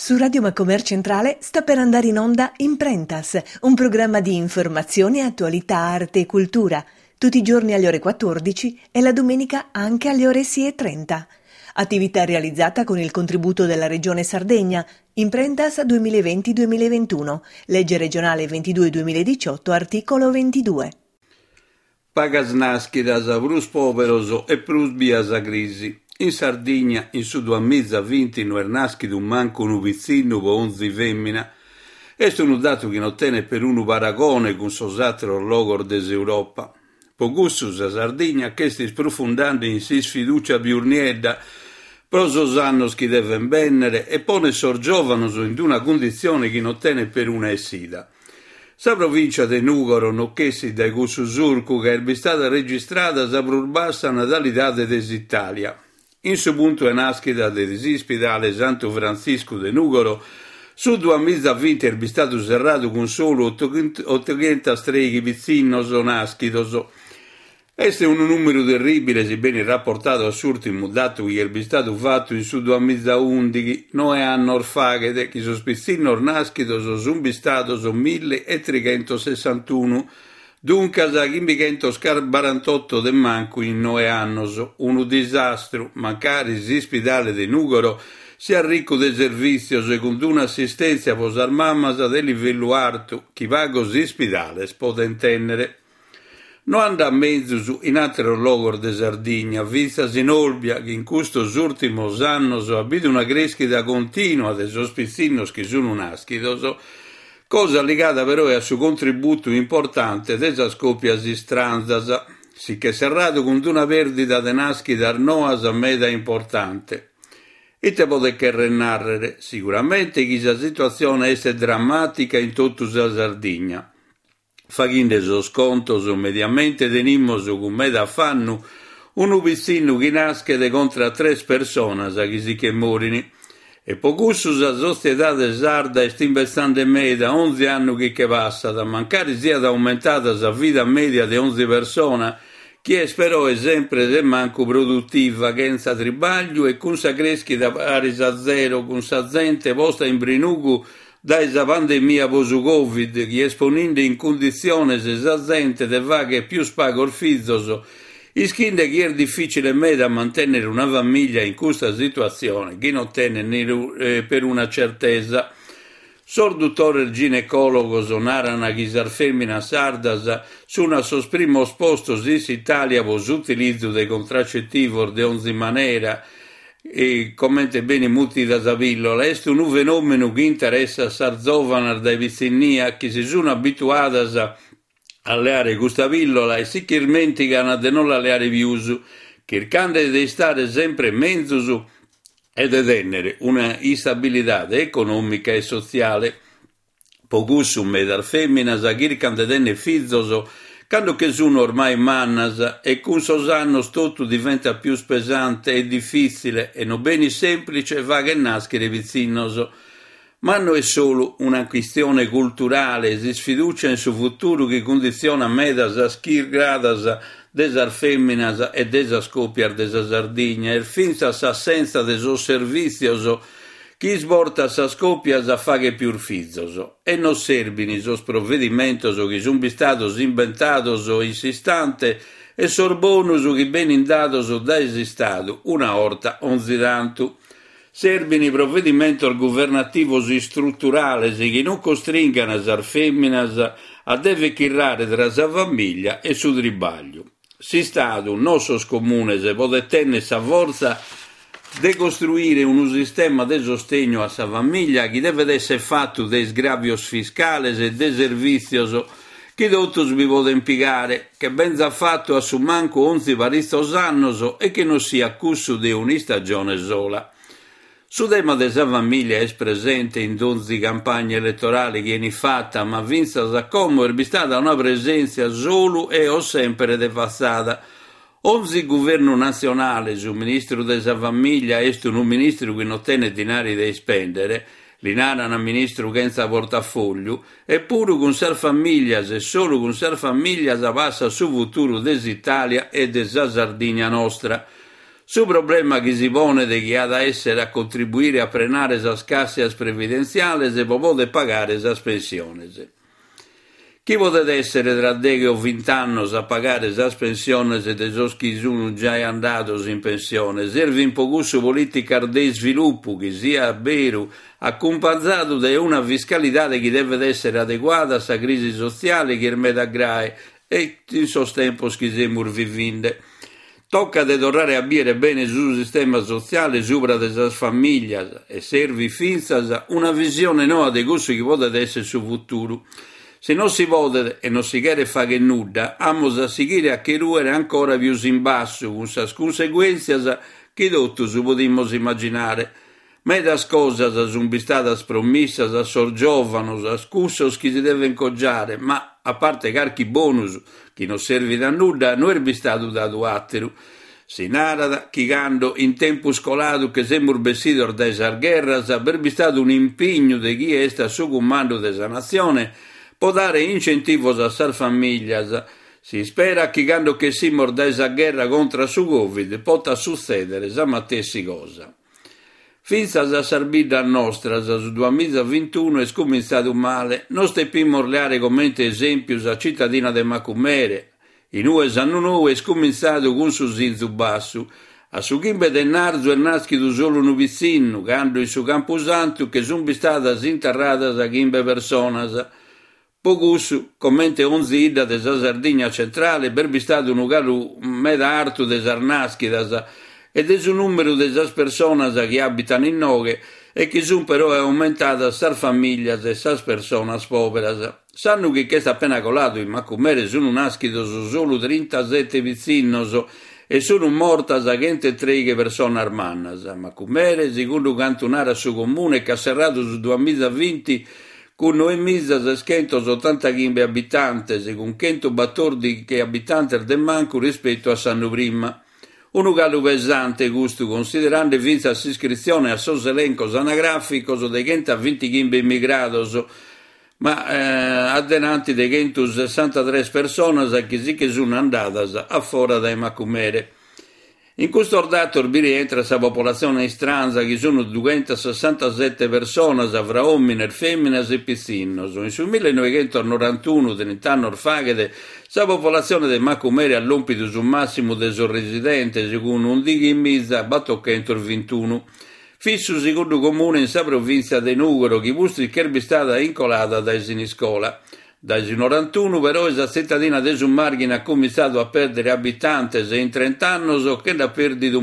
Su Radio Macomer Centrale sta per andare in onda Imprentas, un programma di informazione, attualità, arte e cultura, tutti i giorni alle ore 14 e la domenica anche alle ore 6:30. Attività realizzata con il contributo della Regione Sardegna, Imprentas 2020-2021, legge regionale 22-2018, articolo 22. Pagas nascidas a brus poveroso e prus bias a grisi. In Sardegna, in su 2020, non è nascido manco un vicino o 11 femmina. È un dato che non tiene per un paragone con sos'altro logor d'Europa. Pogussus a Sardegna che si sprofondando in si sfiducia biurniedda, prosos annos che deven bennere e pone sorgiovano in una condizione che non tiene per una essida. Sa provincia de Nugoro, nocchessi da Gussusurcu, che è stata registrata sa brurbassa natalitade d'Italia. In su punto è nascita dell'ospedale Santo Francisco de Nugoro, su 2020 è stato serrato con solo 800 streghi vicino nascidos. Este è un numero terribile, sebbene rapportato all'ultimo dato che è stato fatto in su 2011, non è anno orfaghe, che sospizzino nascidos sono stato 1361, dunque sa 548 de manco in 9 anni, un disastro, mancare l'ospedale di Nugoro sia ricco di servizi secondo un'assistenza posar mammas del livello alto, chi va così ospedale può intendere. Non anda a mezzo in altro luogo di Sardegna, vista in Olbia, che in questi ultimi anni ha avuto una crescita continua dei sospizzinos che sono nascidos, cosa legata però al suo contributo importante della scoppia di stranzas, sì che serrato con una perdita di nascita arnoas a meda importante. E te potete narrare sicuramente che la situazione è drammatica in tutta la Sardegna. Faghinde so sconto so mediamente tenimmo su con me da fanno un vicino che nasce de contra 3 persone a chi si che morini e pocussus a società de sarda è investendo meda 11 anni che passa da mancare sia da aumentata la vita media di 11 persone che però è sempre se manco produttiva senza tribaglio e con sa creschi da pari a zero con sa gente posta in brinugu da esa pandemia post-Covid, che esponendo in condizioni se sa gente de vaghe più spago il fizzoso, ischinde che è difficile me da mantenere una famiglia in questa situazione, che non tiene per una certezza. Sorduttore ginecologo sonarana chisar femmina sardas su una sosprimo sposto sis Italia vos utilizzo dei contraccettivi de ogni manera, e commente bene muti da Savillola, è un fenomeno che interessa Sarzovanar dai vicini che si sono abituati alle aree Gustavillola e si chiarmenticano a non alle aree viusu, cercando di stare sempre mezzo e di tenere una instabilità economica e sociale. Pocussum ed al femmina sa cercano di tenere fizzoso quando che sono ormai mannas e con sos annos tutto diventa più pesante e difficile e non bene semplice va che nascere vicinoso. Ma non è solo una questione culturale, si sfiducia in suo futuro che condiziona medas a schirgradas desar femminas e desa scopiar desa Sardegna e finza s'assenza de sos servizios chi sborta sa scoppias a fare più fizzoso e non servini sos provvedimentos che sono statos inventados insistante e sorbonus che ben indatos da esistado una orta onzidantu. Servini provvedimentos governativos strutturales che non costringano as femminas a deve chirrare tra sa famiglia e su tribaglio. Si stato non sos comunes può tenere sa forza de costruire un sistema di sostegno a sa famiglia che deve essere fatto dei sgravios fiscales e dei servizios che tutti vi può impiegare, che ben ha fatto a su manco 11 paristos annos e che non sia cusso di una stagione sola. Su tema de sa famiglia è presente in 11 campagne elettorali che viene fatta, ma vinta sa come è stata una presenza solo e o sempre devassata. 11 governo nazionale sul ministro della famiglia è un ministro che non tiene denari da spendere, l'inara un ministro senza portafoglio, eppure con sa famiglia, se solo con sa famiglia si passa sul futuro dell'Italia e della Sardegna nostra. Su problema che si pone di chi ha da essere a contribuire a frenare le scasse previdenziali e può pagare le pensioni. Chi potete essere tra 10 o 20 anni a pagare le pensioni dei chi sono già andati in pensione? Serve un po' di politica di sviluppo che sia vero, accompagnato da una fiscalità che deve essere adeguata alla crisi sociale che è grave e in sostempo che siamo vivendo. Tocca di tornare a dire bene sul sistema sociale, sopra delle famiglie e serve finza una visione nuova di cosa che può essere sul futuro. Se non si vuole e non si chiede fare nulla, amo a seguire a che ruere ancora più in basso, con le conseguenze che tutti si potremmo immaginare. Medas cose sono state promesse a sor giovani, a scussos che si deve incoggiare, ma a parte carchi bonus che non serve da nulla, non è stato dato attero. Si narra che quando in tempo scolato che siamo vestiti da esar guerras, per stato un impegno di chi è sta su comando della nazione, può dare incentivo a sar famiglie. Si spera che quando che si morda esa guerra contro su Covid possa succedere esa matessi cosa. Finza la sarbida nostra, su 2021 è scominciato male, non steppiamo orleare come esempio la cittadina di Macumere. In anno è scominciato con su zinzu basso, a su chimbe del narzo è nascido solo un vicino, quando in su camposanto che sono state interrate a chimbe personas. Pogus, commente onzida della Sardegna centrale, per stato un galu meda arto des arnaschidas ed è un numero delle persone che abitano in Noghe e che sono però aumentata sar famiglie e sar persone povere. Sanno che questo appena colato in Macumere sono nascidos solo 37 vicinos e sono mortas 23 persone armannas. Macumere, secondo cantonare su comune, che ha serrato su 2020 con 9.685 abitanti, con 114 abitanti del manco rispetto a Sanno prima. Un uguale pesante gusto, considerando vinta l'iscrizione a sos elencos anagraficos de 125 immigrados, ma adenanti de 163 persone che sì che sono andate a fuori dai Macumere. In questo dato rientra la popolazione stranza che sono 267 persone fra uomini e femmine e piccini. In su 1991, 30 anni orfaghe, la popolazione di Macumere ha l'ompido sul massimo dei suoi residenti, secondo un dighi in mezza, battoccento il 21. Fisso secondo comune in sa provincia di Nugoro, che mostri che è stata incolata dai siniscola. Dal 91 però la cittadina di Summargine ha cominciato a perdere abitanti in 30 anni che ha perduto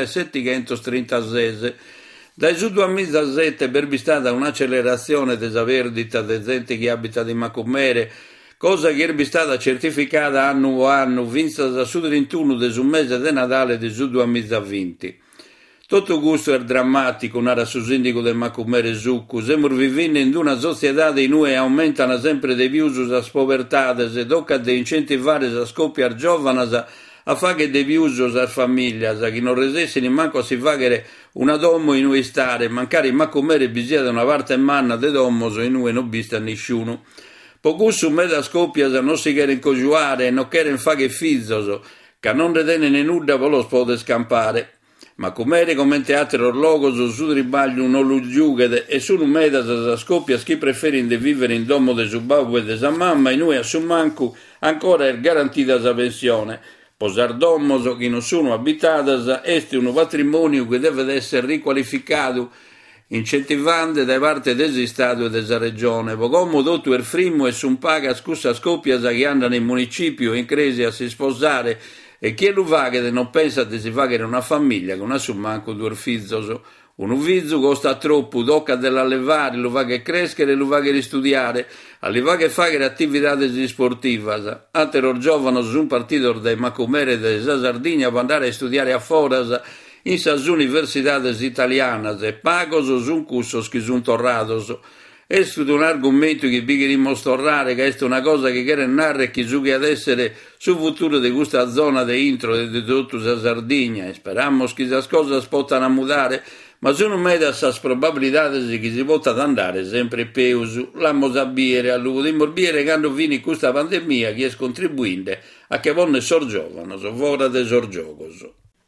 1736. Dal 2017 è stata un'accelerazione della perdita di gente che abita in Macumere, cosa che è stata certificata anno a anno vinta da su 31 del mese di Natale del 2020. Tutto questo è drammatico, narra su sindaco del Macumere Zuccu. Siamo vivendo in una società in cui aumentano sempre di più le povertà, e tocca di incentivare la scoppia giovane a fare di più le famiglie, che non resessero manco a si fare una domo in cui stare, mancare in Macumere bisogna da una parte manna di domo in cui non vista nessuno. Poco su mezza scoppia non si chiede congiurare e non chiede fare figli, che non ritengono nulla per lo può scampare. Macumere come teatro orlogo su ribaglio non lo giughe e sono meda da scoppia chi preferisce di vivere in domo de subau e de sa mamma e noi a su manco ancora è garantita la pensione. Posar domos che non sono abitadas è un patrimonio che deve essere riqualificato incentivando da parte del Stato e della Regione. Come tutto il frimo e sun paga scusa scoppia che andano in municipio in crisi a si sposare e chi lo fa che non pensa di si fare una famiglia con una manco due figli. Un figlio costa troppo, tocca dell'allevare, lo fa che crescere e lo fa che studiare, li fa che fare attività sportive. Altro giovane su un partito dei Macumere della Sardegna per andare a studiare a Foras in sas universidades italianas e pagos su un curso che sono torrados. È un argomento che vi dimostrare che è una cosa che chiede narrare chi su che ad essere sul futuro di questa zona di intro di tutta la Sardegna e speriamo che queste cose possano mudare, ma sono medias probabilità che si possa andare sempre più l'amo sapere a lungo di morbiere quando viene questa pandemia che è contribuente a che vonne sorgiovano fuori dei sorgiogos.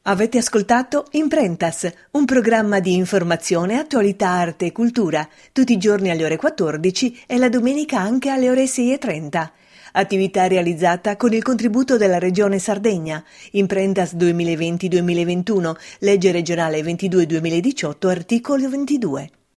Avete ascoltato Imprentas, un programma di informazione, attualità, arte e cultura, tutti i giorni alle ore 14 e la domenica anche alle ore 6:30. Attività realizzata con il contributo della Regione Sardegna. Imprentas 2020-2021, legge regionale 22-2018, articolo 22.